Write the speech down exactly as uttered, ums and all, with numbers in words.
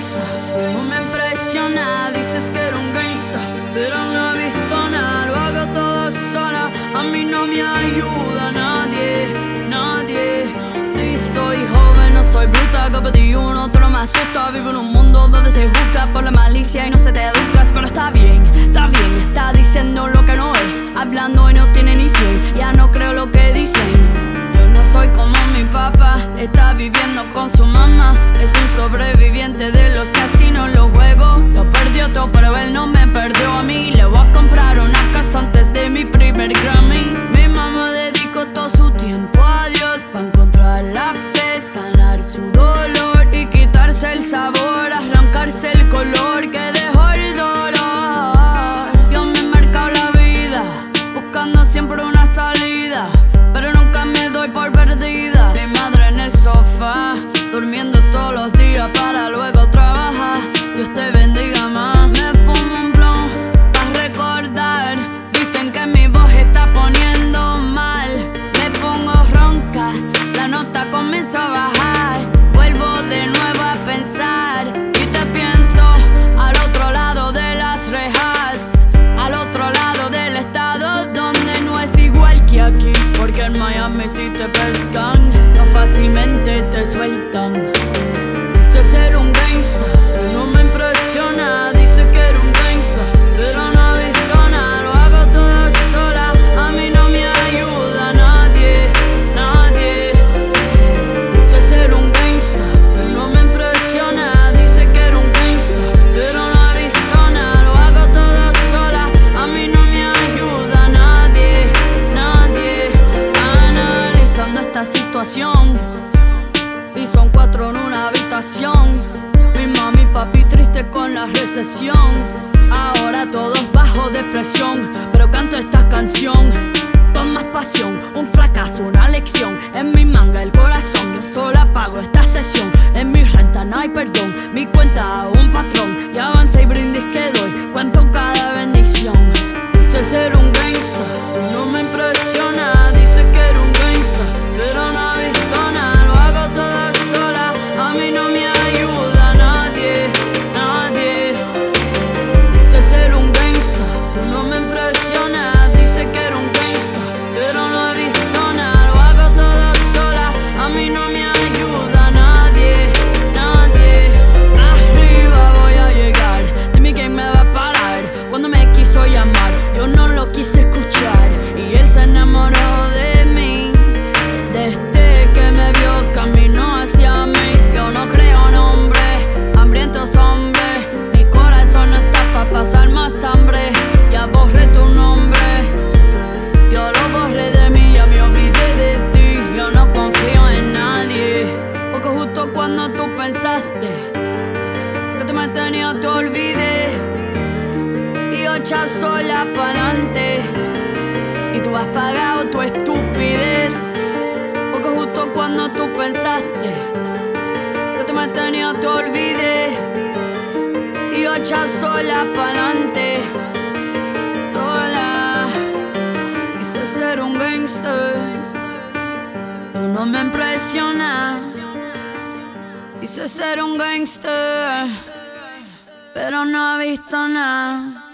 gangsta, no me impresiona. Dices que era un gangsta, pero no he visto nada. Lo hago todo sola, a mí no me ayuda nadie, nadie. Y soy joven, no soy bruta, que pedí uno, otro me asusta. Vivo en un mundo donde se juzga por la malicia y no se te educas. Pero está bien, está bien, está diciendo lo que no es, hablando y no tiene ni cien. Ya no creo lo que dicen. Yo no soy como mi papá, está viviendo con su mamá. Es un sobreviviente de los casinos, los juegos. Lo perdió todo, pero él no me perdió a mí. Le voy a comprar una casa antes de mi primer Grammy. Mi mamá dedicó todo su tiempo a Dios para encontrar la fe, sanar su dolor y quitarse el sabor, arrancarse el color que dejó el dolor. Yo me he marcado la vida buscando siempre una salida, pero nunca me doy por perdida. Mi madre en el sofá, durmiendo todos los días para luego trabajar. Dios te bendiga más. Me fumo un blunt para recordar. Dicen que mi voz está poniendo mal. Me pongo ronca, la nota comenzó a bajar. Vuelvo de nuevo a pensar y te pienso al otro lado de las rejas, al otro lado del estado donde no es igual que aquí. Porque en Miami si te pescan, no fácilmente te sueltan. Dice ser un gangsta, no me impresiona. Dice que era un gangsta, pero no he visto nada. Lo hago todo sola, a mí no me ayuda nadie, nadie. Dice ser un gangsta, no me impresiona. Dice que era un gangsta, pero no he visto nada. Lo hago todo sola, a mí no me ayuda nadie, nadie. Analizando esta situación, y son cuatro en una habitación. Mi mami y papi triste con la recesión. Ahora todos bajo depresión, pero canto esta canción con más pasión. Un fracaso, una lección, en mi manga el corazón. Yo sola pago esta sesión, en mi renta no hay perdón. Mi cuenta un patrón, y avanza y brindis que doy. Cuento cada bendición. Dice ser un gangsta, no me impresiona. Dice que era un gangsta, pero no he visto nada. Lo hago todo sola, a mí no me ayuda nadie, nadie. Dice ser un gangsta, no me impresiona. Dice que era un gangsta, pero no he visto nada. Lo hago todo sola, a mí no me ayuda nadie, nadie. Arriba voy a llegar, dime quién me va a parar. Cuando me quiso llamar, yo no lo quise escuchar, y él se enamoró de mí. Desde que me vio caminó hacia mí. Yo no creo nombre, hambrientos hombres. Mi corazón no está pa' pasar más hambre. Ya borré tu nombre, yo lo borré de mí, ya me olvidé de ti. Yo no confío en nadie, porque justo cuando tú pensaste que tú me tenías, te olvidé. Y yo echa sola pa'lante, y tú has pagado tu estupidez. Porque justo cuando tú pensaste que tú me tenías, te olvidé. Y yo echa sola pa'lante, sola. Quise ser un gangster, pero no me impresiona. Quise ser un gangster, pero no he visto nada.